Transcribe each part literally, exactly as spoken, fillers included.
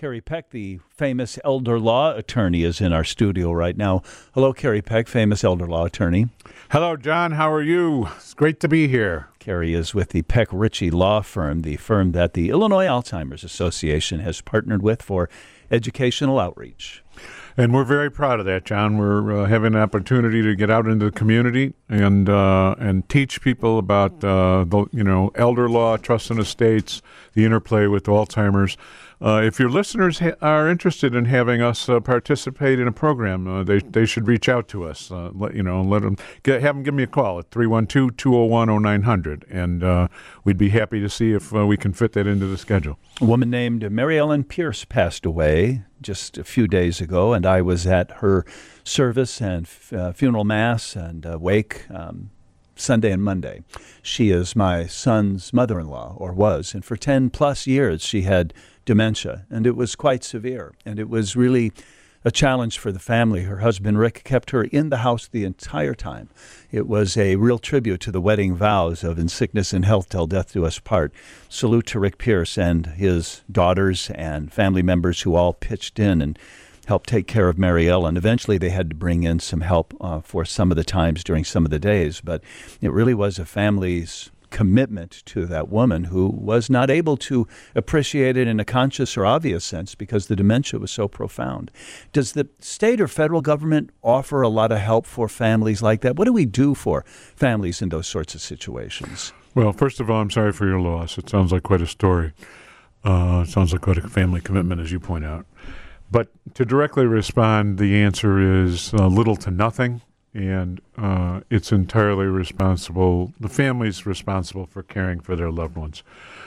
Carrie Peck, the famous elder law attorney, is in our studio right now. Hello, Carrie Peck, famous elder law attorney. Hello, John. How are you? It's great to be here. Carrie is with the Peck Ritchie Law Firm, the firm that the Illinois Alzheimer's Association has partnered with for educational outreach. And we're very proud of that, John. We're uh, having an opportunity to get out into the community and uh, and teach people about uh, the you know elder law, trust and estates, the interplay with Alzheimer's. Uh, if your listeners ha- are interested in having us uh, participate in a program, uh, they they should reach out to us. Uh, let you know, let them get, have them give me a call at three one two, two oh one, oh nine hundred, and uh, we'd be happy to see if uh, we can fit that into the schedule. A woman named Mary Ellen Pierce passed away just a few days ago, and I was at her service and uh, funeral mass and uh, wake um, Sunday and Monday. She is my son's mother-in-law, or was, and for ten plus years she had dementia, and it was quite severe, and it was really a challenge for the family. Her husband, Rick, kept her in the house the entire time. It was a real tribute to the wedding vows of "in sickness and health till death do us part." Salute to Rick Pierce and his daughters and family members who all pitched in and helped take care of Mary Ellen. Eventually, they had to bring in some help uh, for some of the times during some of the days, but it really was a family's commitment to that woman who was not able to appreciate it in a conscious or obvious sense because the dementia was so profound. Does the state or federal government offer a lot of help for families like that? What do we do for families in those sorts of situations? Well, first of all, I'm sorry for your loss. It sounds like quite a story. Uh, it sounds like quite a family commitment, as you point out. But to directly respond, the answer is uh, little to nothing. And uh, it's entirely responsible, the family's responsible for caring for their loved ones.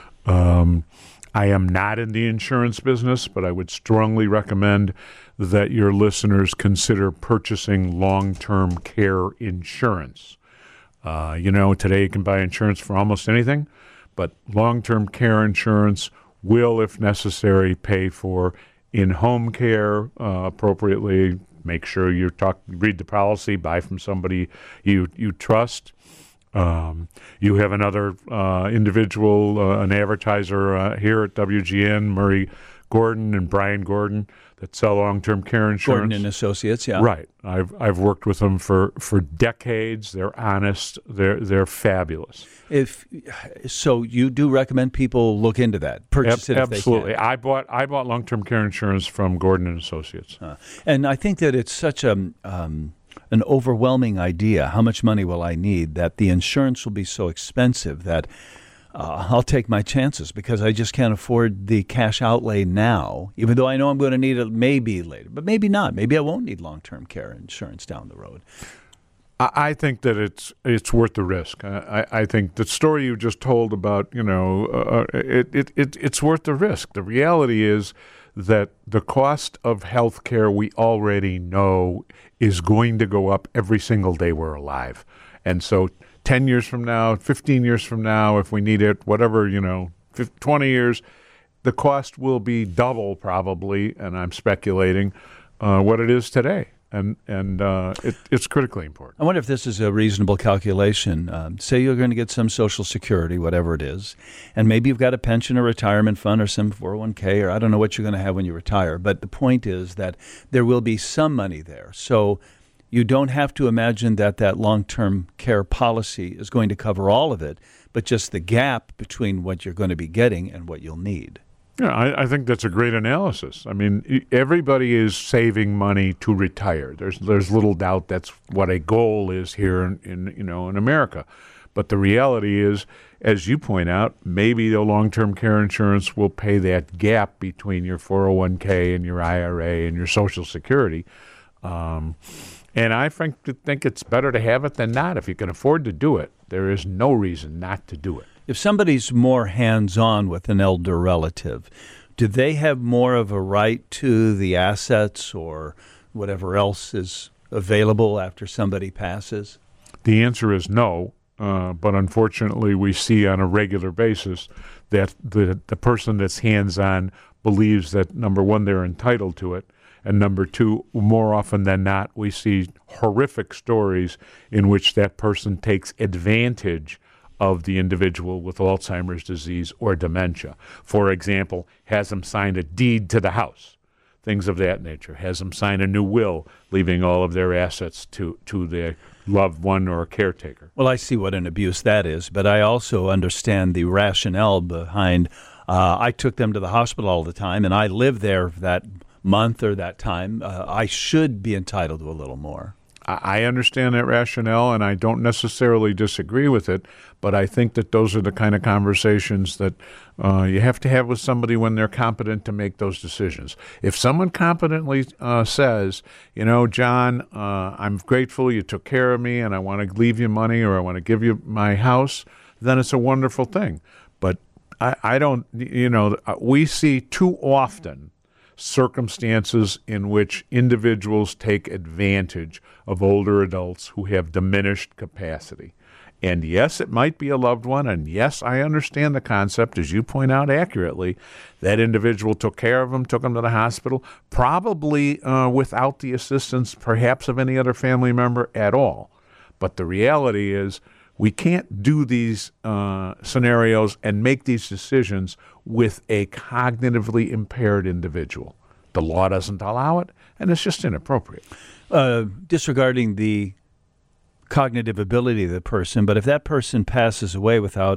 Um, I am not in the insurance business, but I would strongly recommend that your listeners consider purchasing long-term care insurance. Uh, you know, today you can buy insurance for almost anything, but long-term care insurance will, if necessary, pay for in-home care uh, appropriately. Make sure you talk, read the policy, buy from somebody you you trust. Um, you have another uh, individual, uh, an advertiser uh, here at W G N, Murray Gordon and Brian Gordon, that sell long-term care insurance. Gordon and Associates, yeah. Right. I've I've worked with them for, for decades. They're honest. They're they're fabulous. If so, you do recommend people look into that, purchase Ab- it if absolutely. they can. I bought I bought long-term care insurance from Gordon and Associates. Uh, and I think that it's such a um, an overwhelming idea. How much money will I need? That the insurance will be so expensive that uh, I'll take my chances because I just can't afford the cash outlay now. Even though I know I'm going to need it maybe later, but maybe not. Maybe I won't need long-term care insurance down the road. I think that it's it's worth the risk. I, I think the story you just told about, you know, uh, it, it, it it's worth the risk. The reality is that the cost of health care we already know is going to go up every single day we're alive. And so ten years from now, fifteen years from now, if we need it, whatever, you know, twenty years, the cost will be double probably, and I'm speculating, uh, what it is today. And and uh, it, it's critically important. I wonder if this is a reasonable calculation. Um, say you're going to get some Social Security, whatever it is, and maybe you've got a pension or retirement fund or some four oh one k, or I don't know what you're going to have when you retire. But the point is that there will be some money there. So you don't have to imagine that that long-term care policy is going to cover all of it, but just the gap between what you're going to be getting and what you'll need. Yeah, I, I think that's a great analysis. I mean, everybody is saving money to retire. There's there's little doubt that's what a goal is here in, in you know in America. But the reality is, as you point out, maybe the long-term care insurance will pay that gap between your four oh one k and your I R A and your Social Security. Um, and I think think it's better to have it than not. If you can afford to do it, there is no reason not to do it. If somebody's more hands-on with an elder relative, do they have more of a right to the assets or whatever else is available after somebody passes? The answer is no, uh, but unfortunately we see on a regular basis that the, the person that's hands-on believes that, number one, they're entitled to it, and number two, more often than not, we see horrific stories in which that person takes advantage of the individual with Alzheimer's disease or dementia. For example, has them sign a deed to the house, things of that nature. Has them sign a new will, leaving all of their assets to, to their loved one or caretaker. Well, I see what an abuse that is, but I also understand the rationale behind uh, I took them to the hospital all the time, and I lived there that month or that time. Uh, I should be entitled to a little more. I understand that rationale, and I don't necessarily disagree with it, but I think that those are the kind of conversations that uh, you have to have with somebody when they're competent to make those decisions. If someone competently uh, says, you know, John, uh, I'm grateful you took care of me, and I want to leave you money or I want to give you my house, then it's a wonderful thing. But I, I don't, you know, we see too often circumstances in which individuals take advantage of older adults who have diminished capacity. And yes, it might be a loved one, and yes, I understand the concept, as you point out accurately. That individual took care of them, took them to the hospital, probably uh, without the assistance perhaps of any other family member at all. But the reality is we can't do these uh, scenarios and make these decisions with a cognitively impaired individual. The law doesn't allow it, and it's just inappropriate. Uh, disregarding the cognitive ability of the person, but if that person passes away without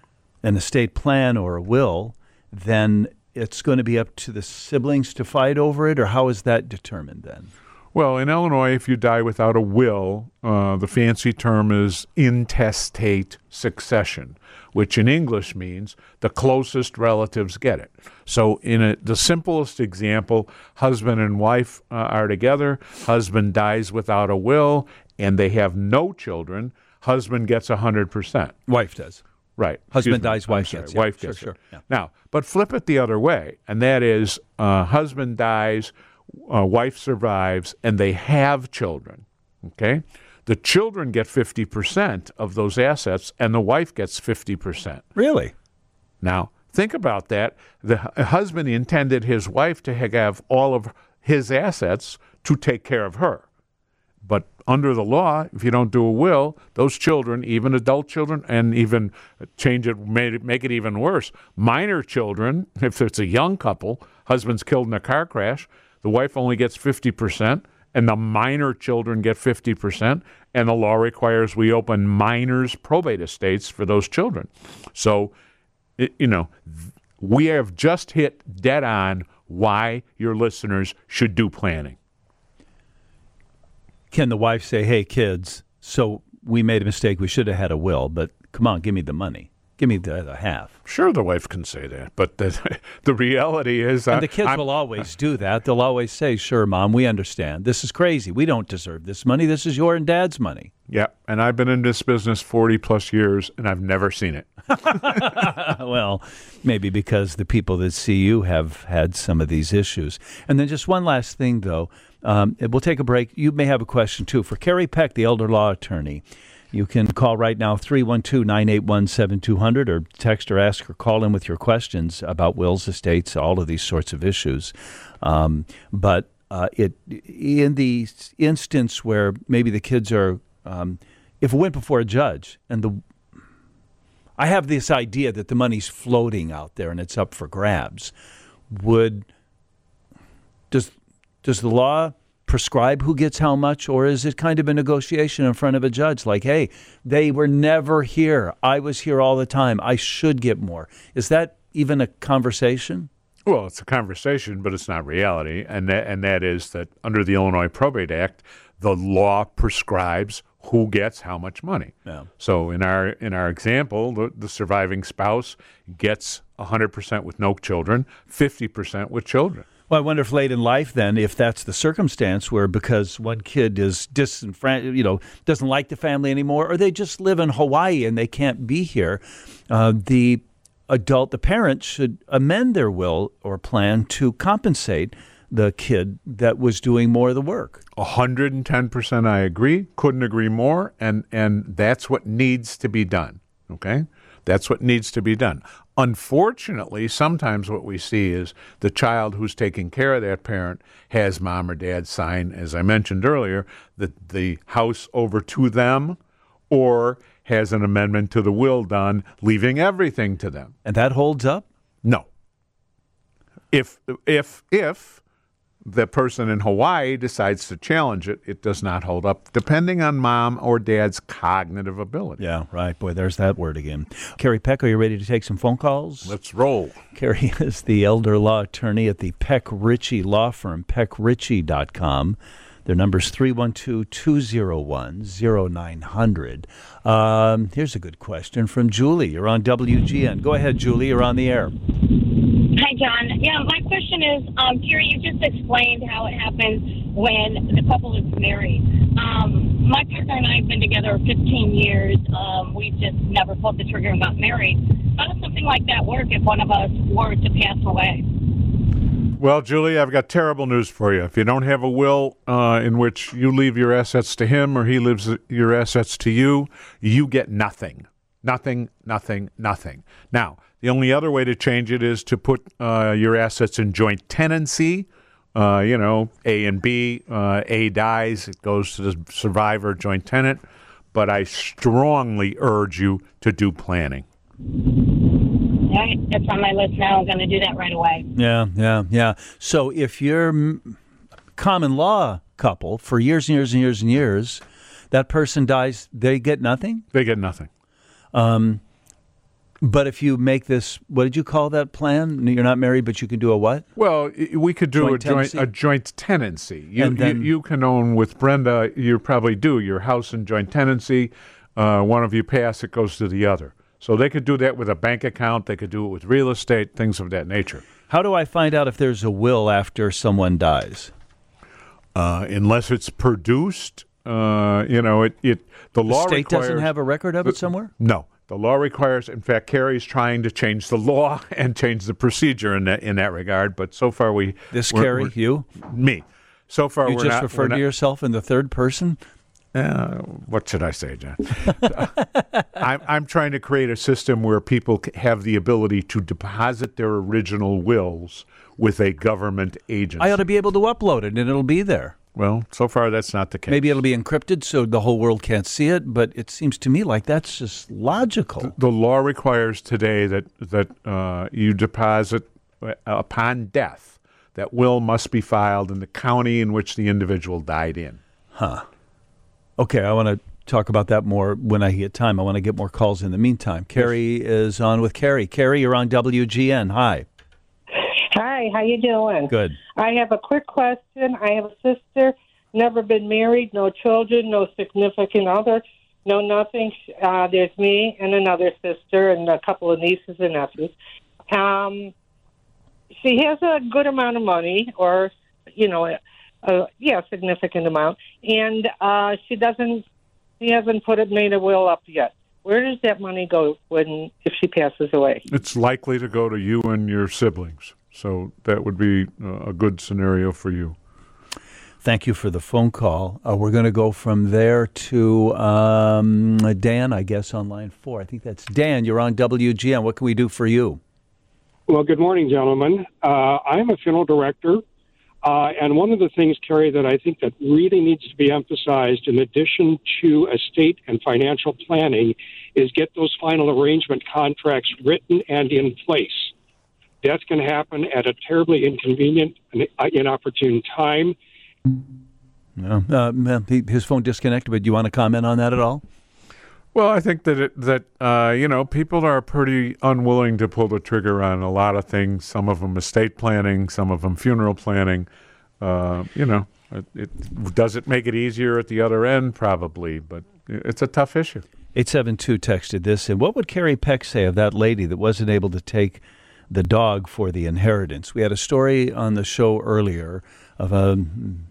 an estate plan or a will, then it's going to be up to the siblings to fight over it, or how is that determined then? Well, in Illinois, if you die without a will, uh, the fancy term is intestate succession, which in English means the closest relatives get it. So in a, the simplest example, husband and wife uh, are together, husband dies without a will, and they have no children, husband gets one hundred percent. Wife does. Right. Husband Excuse me. dies, wife sorry, gets. Yeah, wife sure, gets sure. it. Yeah. Now, but flip it the other way, and that is uh, husband dies, uh, wife survives, and they have children, okay? The children get fifty percent of those assets, and the wife gets fifty percent. Really? Now, think about that. The hu- husband intended his wife to ha- have all of his assets to take care of her. But under the law, if you don't do a will, those children, even adult children, and even change it, make it, make it even worse, minor children, if it's a young couple, husband's killed in a car crash, the wife only gets fifty percent, and the minor children get fifty percent, and the law requires we open minors' probate estates for those children. So, it, you know, we have just hit dead on why your listeners should do planning. Can the wife say, hey, kids, so we made a mistake, we should have had a will, but come on, give me the money. Give me the other half. Sure, the wife can say that, but the, the reality is... And uh, the kids I'm, will always do that. They'll always say, sure, Mom, we understand. This is crazy. We don't deserve this money. This is your and Dad's money. Yeah, and I've been in this business forty-plus years, and I've never seen it. Well, maybe because the people that see you have had some of these issues. And then just one last thing, though. Um, we'll take a break. You may have a question, too. For Carrie Peck, the elder law attorney, you can call right now, three one two, nine eight one, seven two zero zero, or text or ask or call in with your questions about wills, estates, all of these sorts of issues. Um, but uh, it in the instance where maybe the kids are, um, if it went before a judge, and the I have this idea that the money's floating out there and it's up for grabs, would does does the law prescribe who gets how much, or is it kind of a negotiation in front of a judge like, hey, they were never here, I was here all the time, I should get more? Is that even a conversation? Well, it's a conversation, but it's not reality, and that, and that is that under the Illinois Probate Act, the law prescribes who gets how much money. Yeah. So in our in our example, the, the surviving spouse gets one hundred percent with no children, fifty percent with children. Well, I wonder if late in life, then, if that's the circumstance where because one kid is disenfranchised, you know, doesn't like the family anymore, or they just live in Hawaii and they can't be here, uh, the adult, the parent, should amend their will or plan to compensate the kid that was doing more of the work. one hundred ten percent I agree. Couldn't agree more. And, and that's what needs to be done. Okay? That's what needs to be done. Unfortunately, sometimes what we see is the child who's taking care of that parent has mom or dad sign, as I mentioned earlier, the, the house over to them, or has an amendment to the will done, leaving everything to them. And that holds up? No. If if if the person in Hawaii decides to challenge it, it does not hold up, depending on mom or dad's cognitive ability. Yeah, right. Boy, there's that word again. Carrie Peck, are you ready to take some phone calls? Let's roll. Carrie is the elder law attorney at the Peck Ritchie Law Firm, peck ritchie dot com. Their number is three one two, two oh one, oh nine hundred. Um, here's a good question from Julie. You're on W G N. Go ahead, Julie. You're on the air. Hi, John. Yeah, my question is, um, Carrie, you just explained how it happens when the couple is married. Um, my partner and I have been together fifteen years. Um, we just never pulled the trigger and got married. How does something like that work if one of us were to pass away? Well, Julie, I've got terrible news for you. If you don't have a will uh, in which you leave your assets to him or he leaves your assets to you, you get nothing. Nothing, nothing, nothing. Now, the only other way to change it is to put uh, your assets in joint tenancy. Uh, you know, A and B. Uh, A dies, it goes to the survivor, joint tenant. But I strongly urge you to do planning. All right, that's on my list now. I'm going to do that right away. Yeah, yeah, yeah. So if you're m- common law couple for years and years and years and years, that person dies, they get nothing? They get nothing. Um, but if you make this, what did you call that plan? You're not married, but you can do a what? Well, we could do Joint a joint tenancy? a joint tenancy. You, And then- you you can own with Brenda. You probably do your house in joint tenancy. Uh, one of you pass, it goes to the other. So they could do that with a bank account. They could do it with real estate, things of that nature. How do I find out if there's a will after someone dies? Uh, unless it's produced, uh, you know, it, it the, The law state requires, doesn't have a record of it somewhere? No, the law requires. In fact, Carrie's trying to change the law and change the procedure in that in that regard. But so far, we This we're- Carrie, we're- you? me. So far, You we're just not. referred we're to not- yourself in the third person? Uh, what should I say, John? I'm, I'm trying to create a system where people c- have the ability to deposit their original wills with a government agency. I ought to be able to upload it, and it'll be there. Well, so far that's not the case. Maybe it'll be encrypted so the whole world can't see it, but it seems to me like that's just logical. The law requires today that that uh, you deposit uh, upon death. That will must be filed in the county in which the individual died in. Okay, I want to talk about that more when I get time. I want to get more calls in the meantime. Carrie is on with Carrie. Carrie, you're on W G N. Hi. Hi, how you doing? Good. I have a quick question. I have a sister, never been married, no children, no significant other, no nothing. Uh, there's me and another sister and a couple of nieces and nephews. Um, she has a good amount of money, or, you know, a, a yeah, significant amount, and uh, she doesn't, she hasn't put it, made a will up yet. Where does that money go when if she passes away? It's likely to go to you and your siblings. So that would be uh, a good scenario for you. Thank you for the phone call. Uh, we're going to go from there to um, Dan, I guess, on line four. I think that's Dan. You're on W G N. What can we do for you? Well, good morning, gentlemen. Uh, I'm a funeral director, uh, and one of the things, Carrie, that I think that really needs to be emphasized in addition to estate and financial planning is get those final arrangement contracts written and in place. That's going to happen at a terribly inconvenient and inopportune time. Yeah. Uh, his phone disconnected, but do you want to comment on that at all? Well, I think that it, that uh, you know, people are pretty unwilling to pull the trigger on a lot of things. Some of them estate planning, some of them funeral planning. Uh, you know, it, it does it make it easier at the other end? Probably, but it's a tough issue. eight seven two texted this, and what would Carrie Peck say of that lady that wasn't able to take the dog for the inheritance? We had a story on the show earlier of a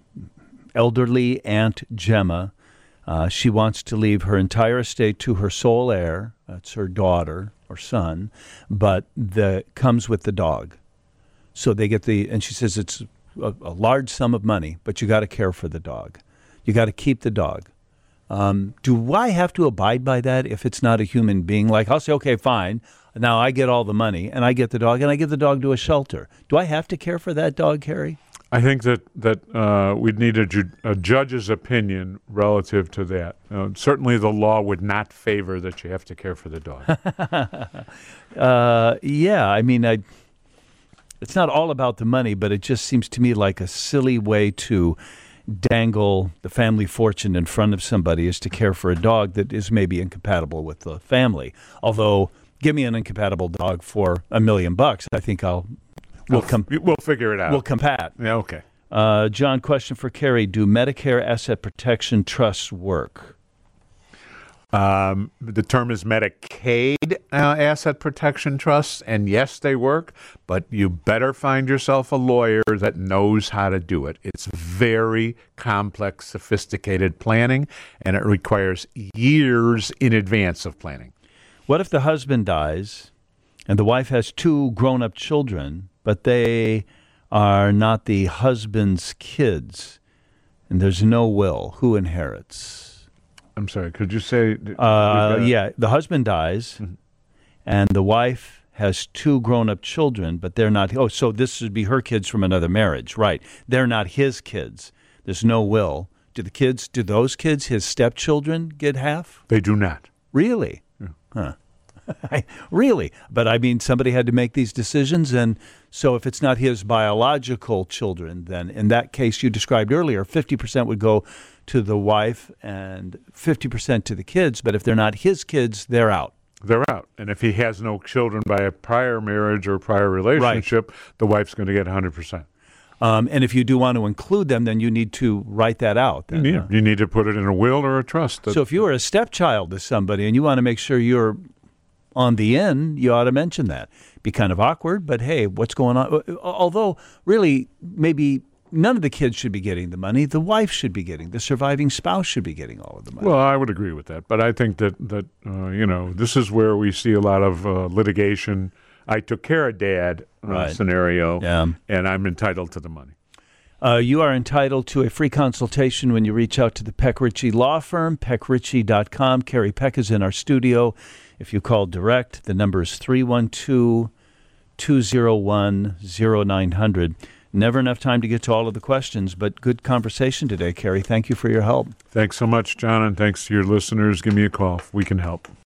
elderly Aunt Gemma. Uh, she wants to leave her entire estate to her sole heir. That's her daughter or son, but the comes with the dog. So they get the, and she says it's a, a large sum of money, but you got to care for the dog. You got to keep the dog. Um, do I have to abide by that if it's not a human being? Like I'll say, okay, fine. Now I get all the money and I get the dog and I give the dog to a shelter. Do I have to care for that dog, Carrie? I think that that uh, we'd need a, ju- a judge's opinion relative to that. Uh, certainly, the law would not favor that you have to care for the dog. uh, yeah, I mean, I, it's not all about the money, but it just seems to me like a silly way to dangle the family fortune in front of somebody is to care for a dog that is maybe incompatible with the family. Although, give me an incompatible dog for a million bucks, I think I'll we'll come we'll figure it out. We'll compat. Yeah, okay. Uh, John, question for Carrie: do Medicare asset protection trusts work? Um, the term is Medicaid uh, asset protection trusts, and yes, they work, but you better find yourself a lawyer that knows how to do it. It's very complex, sophisticated planning, and it requires years in advance of planning. What if the husband dies and the wife has two grown-up children, but they are not the husband's kids, and there's no will? Who inherits? I'm sorry, could you say? Uh, yeah, the husband dies, mm-hmm. and the wife has two grown-up children, but they're not. Oh, so this would be her kids from another marriage, right? They're not his kids. There's no will. Do the kids? Do those kids, his stepchildren, get half? They do not. Really? Yeah. Huh. Really? But I mean, somebody had to make these decisions, and so if it's not his biological children, then in that case you described earlier, fifty percent would go to the wife and fifty percent to the kids, but if they're not his kids, they're out. They're out. And if he has no children by a prior marriage or prior relationship, right. the wife's going to get one hundred percent. Um, and if you do want to include them, then you need to write that out. Then, yeah, uh, you need to put it in a will or a trust. So if you were a stepchild to somebody and you want to make sure you're on the end, you ought to mention that. Be kind of awkward, but hey, what's going on? Although, really, maybe none of the kids should be getting the money. The wife should be getting, the surviving spouse should be getting all of the money. Well, I would agree with that. But I think that, that uh, you know, this is where we see a lot of uh, litigation. I took care of Dad uh, right. scenario, yeah. and I'm entitled to the money. Uh, you are entitled to a free consultation when you reach out to the Peck Ritchie Law Firm, peck ritchie dot com. Carrie Peck is in our studio. If you call direct, the number is three one two, two oh one, oh nine hundred. Never enough time to get to all of the questions, but good conversation today, Carrie. Thank you for your help. Thanks so much, John, and thanks to your listeners. Give me a call if we can help.